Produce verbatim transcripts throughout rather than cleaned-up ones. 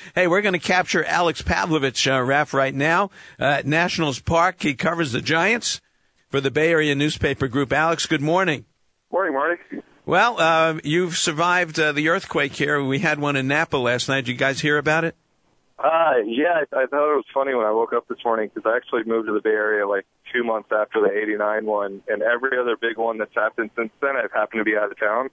Hey, we're going to capture Alex Pavlovich, uh, Raf, right now uh, at Nationals Park. He covers the Giants for the Bay Area newspaper group. Alex, good morning. Morning, Marty. Well, uh, you've survived uh, the earthquake here. We had one in Napa last night. Did you guys hear about it? Uh, yeah, I, I thought it was funny when I woke up this morning because I actually moved to the Bay Area like two months after the eighty-nine one, and every other big one that's happened since then, I've happened to be out of town.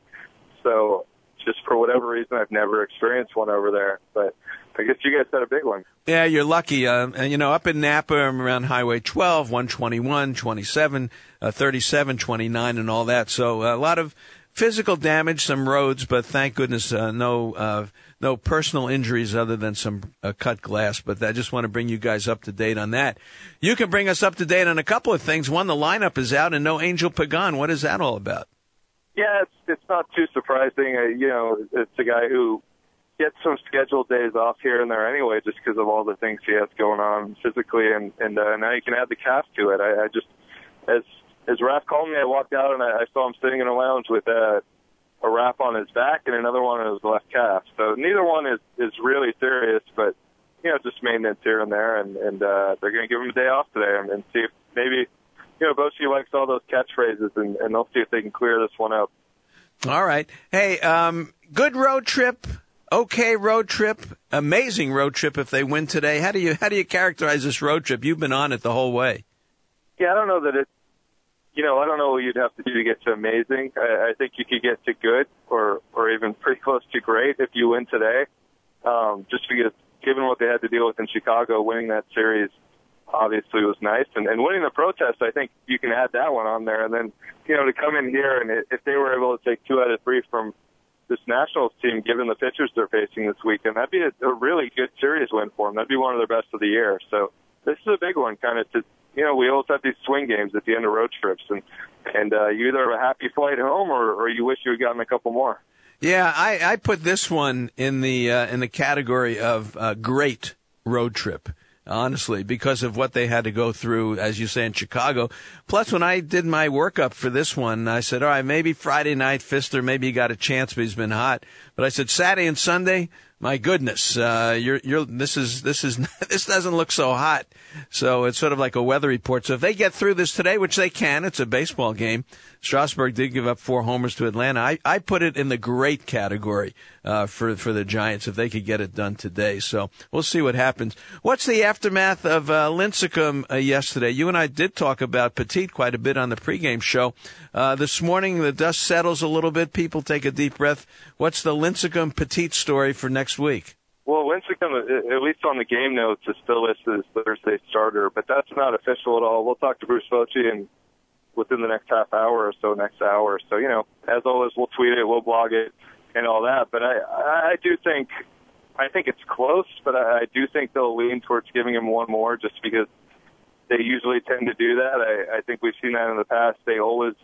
So just for whatever reason, I've never experienced one over there. But I guess you guys had a big one. Yeah, you're lucky. Uh, and, you know, up in Napa, I'm around Highway twelve, one twenty-one, twenty-seven, uh, thirty-seven, twenty-nine, and all that. So uh, a lot of physical damage, some roads, but thank goodness uh, no uh, no personal injuries other than some uh, cut glass. But I just want to bring you guys up to date on that. You can bring us up to date on a couple of things. One, the lineup is out, and no Angel Pagan. What is that all about? Yeah, it's it's not too surprising. Uh, you know, it's a guy who gets some scheduled days off here and there anyway, just because of all the things he has going on physically, and and uh, now you can add the calf to it. I, I just as as Raph called me, I walked out and I, I saw him sitting in a lounge with uh, a wrap on his back and another one on his left calf. So neither one is is really serious, but you know, just maintenance here and there, and and uh, they're going to give him a day off today and, and see if maybe. You know, Bochy likes all those catchphrases, and, and they'll see if they can clear this one up. All right. Hey, um, good road trip, okay road trip, amazing road trip if they win today. How do you how do you characterize this road trip? You've been on it the whole way. Yeah, I don't know that it, you know, I don't know what you'd have to do to get to amazing. I, I think you could get to good or, or even pretty close to great if you win today, um, just because given what they had to deal with in Chicago, winning that series obviously was nice, and, and winning the protest, I think you can add that one on there. And then, you know, to come in here and if they were able to take two out of three from this Nationals team, given the pitchers they're facing this weekend, that'd be a, a really good series win for them. That'd be one of their best of the year. So this is a big one, kind of to, you know, we always have these swing games at the end of road trips, and and uh, you either have a happy flight home or, or you wish you had gotten a couple more. Yeah, I, I put this one in the uh, in the category of uh, great road trip. Honestly, because of what they had to go through, as you say, in Chicago. Plus, when I did my workup for this one, I said, all right, maybe Friday night, Fister, maybe he got a chance, but he's been hot. But I said, Saturday and Sunday, my goodness, uh, you're, you're, this is, this is, this doesn't look so hot. So it's sort of like a weather report. So if they get through this today, which they can, it's a baseball game. Strasburg did give up four homers to Atlanta. I, I put it in the great category, uh, for, for the Giants if they could get it done today. So we'll see what happens. What's the aftermath of, uh, Lincecum, uh, yesterday? You and I did talk about Petit quite a bit on the pregame show. Uh, this morning the dust settles a little bit. People take a deep breath. What's the Lincecum Petit story for next week? Well, Lincecum, at least on the game notes, is still listed as Thursday starter, but that's not official at all. We'll talk to Bruce Bochy and within the next half hour or so, next hour. So, you know, as always, we'll tweet it, we'll blog it, and all that. But I, I do think, I think it's close, but I, I do think they'll lean towards giving him one more just because they usually tend to do that. I, I think we've seen that in the past. They always,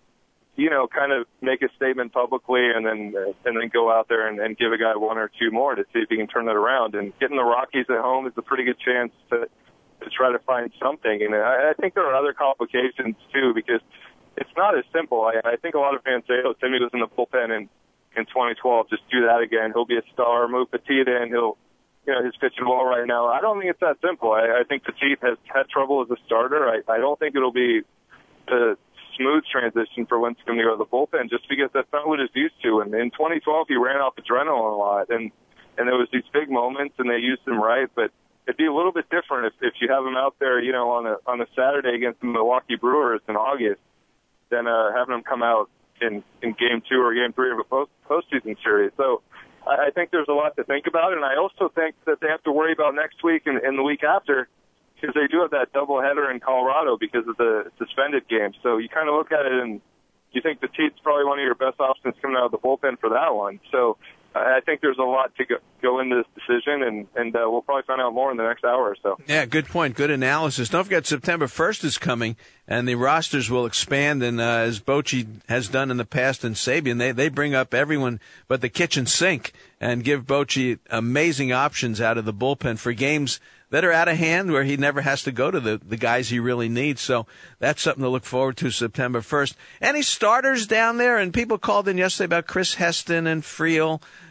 you know, kind of make a statement publicly and then and then go out there and, and give a guy one or two more to see if he can turn it around. And getting the Rockies at home is a pretty good chance to to try to find something. And I, I think there are other complications, too, because it's not as simple. I, I think a lot of fans say, oh, Timmy was in the bullpen in, in twenty twelve. Just do that again. He'll be a star. Move Petit in. He'll, you know, he's pitching well right now. I don't think it's that simple. I, I think Petit has had trouble as a starter. I, I don't think it'll be a smooth transition for Lincecum to go to the bullpen just because that's not what he's used to. And in twenty twelve, he ran off adrenaline a lot. And, and there was these big moments, and they used him right, but it'd be a little bit different if, if you have him out there, you know, on a on a Saturday against the Milwaukee Brewers in August, than uh, having him come out in, in game two or game three of a post, postseason series. So I, I think there's a lot to think about, and I also think that they have to worry about next week and, and the week after because they do have that doubleheader in Colorado because of the suspended game. So you kind of look at it and you think Petit's probably one of your best options coming out of the bullpen for that one. So I think there's a lot to go, go into this decision, and, and uh, we'll probably find out more in the next hour or so. Yeah, good point. Good analysis. Don't forget September first is coming, and the rosters will expand. And uh, as Bochy has done in the past in Sabian, they, they bring up everyone but the kitchen sink and give Bochy amazing options out of the bullpen for games that are out of hand where he never has to go to the, the guys he really needs. So that's something to look forward to September first. Any starters down there? And people called in yesterday about Chris Heston and Friel.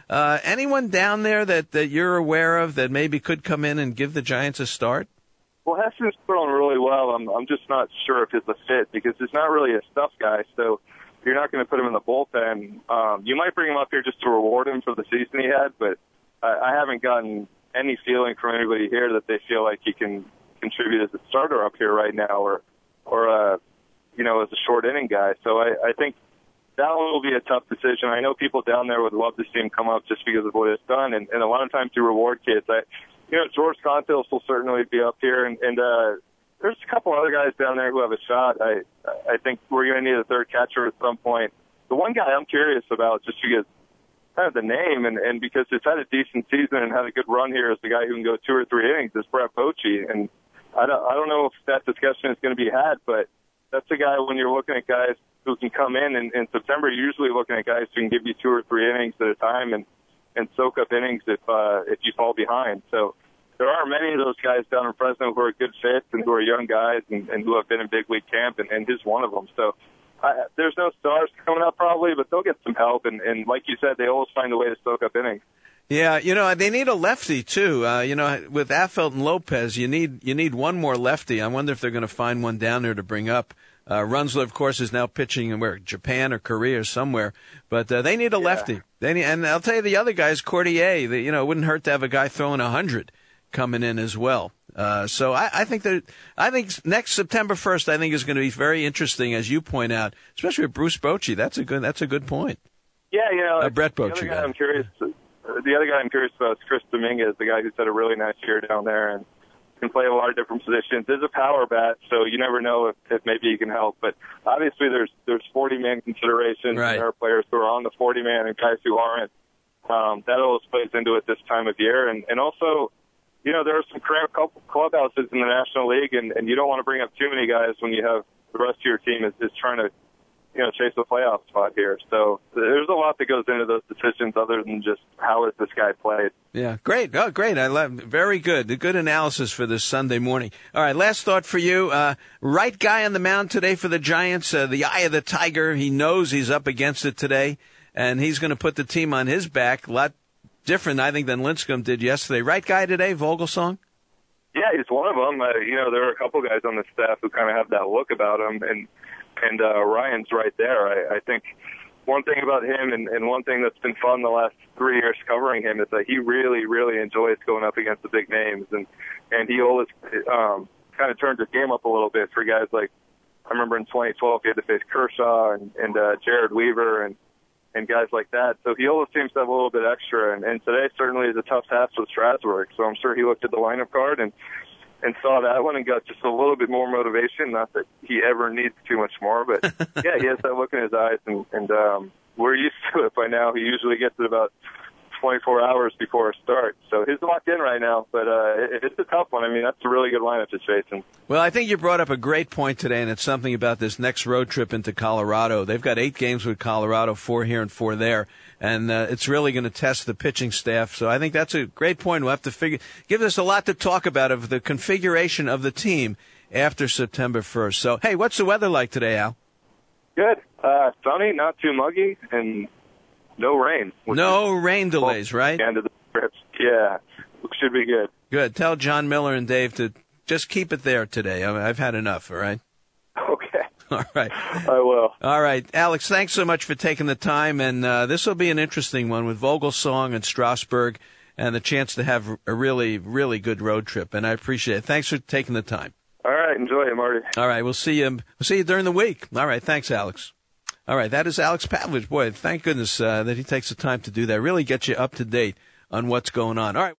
Uh, anyone down there that, that you're aware of that maybe could come in and give the Giants a start? Well, Heston's thrown really well. I'm, I'm just not sure if it's a fit because he's not really a stuff guy. So you're not going to put him in the bullpen. Um, you might bring him up here just to reward him for the season he had, but I, I haven't gotten any feeling from anybody here that they feel like he can contribute as a starter up here right now, or, or uh, you know, as a short inning guy. So I, I think that one will be a tough decision. I know people down there would love to see him come up just because of what it's done, and, and a lot of times you reward kids. I, you know, George Contills will certainly be up here, and, and uh, there's a couple other guys down there who have a shot. I, I think we're going to need a third catcher at some point. The one guy I'm curious about, just because kind of the name, and, and because it's had a decent season and had a good run here as the guy who can go two or three innings, is Brett Bochy. And I don't, I don't know if that discussion is going to be had, but that's a guy when you're looking at guys who can come in, and in September, you're usually looking at guys who can give you two or three innings at a time and, and soak up innings if uh, if you fall behind. So there are many of those guys down in Fresno who are good fits and who are young guys and, and who have been in big league camp, and, and he's one of them. So I, there's no stars coming up probably, but they'll get some help. And, and like you said, they always find a way to soak up innings. Yeah, you know, they need a lefty too. Uh, you know, with Affeldt and Lopez, you need you need one more lefty. I wonder if they're going to find one down there to bring up. Uh, Runzler, of course, is now pitching in where, Japan or Korea or somewhere. But uh, they need a yeah. lefty. They need, and I'll tell you, the other guys, Cordier, the, you know, it wouldn't hurt to have a guy throwing a hundred coming in as well. Uh, so I, I think that I think next September first, I think is going to be very interesting, as you point out, especially with Bruce Bochy. That's a good that's a good point. Yeah, you know, uh, Brett Bochy. The other guy I'm curious. The other guy I'm curious about is Chris Dominguez, the guy who's had a really nice year down there and can play a lot of different positions. There's a power bat, so you never know if, if maybe he can help. But obviously, there's there's forty-man considerations. Right. There are players who are on the forty-man and guys who aren't. Um, that always plays into it this time of year. And, and also, you know, there are some cramped clubhouses in the National League, and, and you don't want to bring up too many guys when you have the rest of your team is, is trying to, you know, chase a playoff spot here. So there's a lot that goes into those decisions other than just how is this guy played. Yeah, great. Oh, great. I love very good. Good analysis for this Sunday morning. All right, last thought for you. Uh, right guy on the mound today for the Giants, uh, the eye of the tiger. He knows he's up against it today, and he's going to put the team on his back. A lot different, I think, than Lincecum did yesterday. Right guy today, Vogelsong? Yeah, he's one of them. Uh, you know, there are a couple guys on the staff who kind of have that look about him, and And uh, Ryan's right there. I, I think one thing about him, and, and one thing that's been fun the last three years covering him, is that he really, really enjoys going up against the big names, and and he always um, kind of turns his game up a little bit for guys like, I remember in twenty twelve he had to face Kershaw and, and uh, Jared Weaver and and guys like that. So he always seems to have a little bit extra, and, and today certainly is a tough task with Strasburg. So I'm sure he looked at the lineup card and. and saw that one and got just a little bit more motivation. Not that he ever needs too much more, but yeah, he has that look in his eyes, and, and um, we're used to it by now. He usually gets it about twenty-four hours before a start. So he's locked in right now, but uh, it, it's a tough one. I mean, that's a really good lineup to chase him. Well, I think you brought up a great point today, and it's something about this next road trip into Colorado. They've got eight games with Colorado, four here and four there, and uh, it's really going to test the pitching staff. So I think that's a great point. We'll have to figure, give us a lot to talk about of the configuration of the team after September first. So, hey, what's the weather like today, Al? Good. Uh, sunny, not too muggy, and no rain. No rain delays, right? End of the trip. Yeah, should be good. Good. Tell John Miller and Dave to just keep it there today. I mean, I've had enough, all right? Okay. All right. I will. All right. Alex, thanks so much for taking the time, and uh, this will be an interesting one with Vogelsong and Strasburg and the chance to have a really, really good road trip, and I appreciate it. Thanks for taking the time. All right. Enjoy it, Marty. All right. We'll see you, we'll see you during the week. All right. Thanks, Alex. All right, that is Alex Pavlich. Boy, thank goodness uh, that he takes the time to do that. Really gets you up to date on what's going on. All right.